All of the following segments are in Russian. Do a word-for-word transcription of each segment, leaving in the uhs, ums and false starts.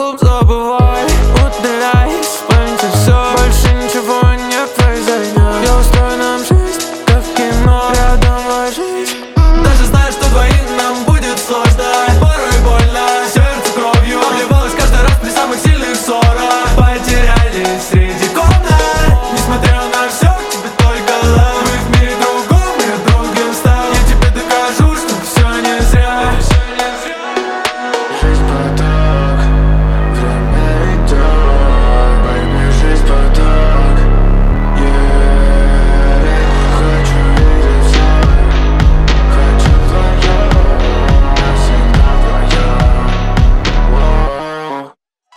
клуб забывай, удаляй из памяти все, больше ничего не произойдет. Я устрою нам жизнь, как в кино, рядом ложись. Даже знаю, что двоим нам будет сложно, порой больно, сердце кровью обливалось каждый раз при самых сильных ссорах. Потерялись среди комнат, несмотря на все, тебе только love. Мы в мире другом, я другим стал. Я тебе докажу, что все не зря. Жизнь поток, время идет, baby, жизнь поток, yeah. Хочу видеть вновь, хочу вдвоем, навсегда вдвоем, воу.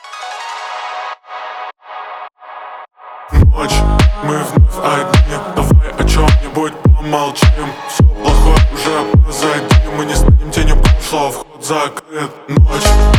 Ночь, мы вновь одни, давай о чем-нибудь помолчим. Все плохое уже позади, мы не станем тенью прошлого, вход закрыт. Ночь.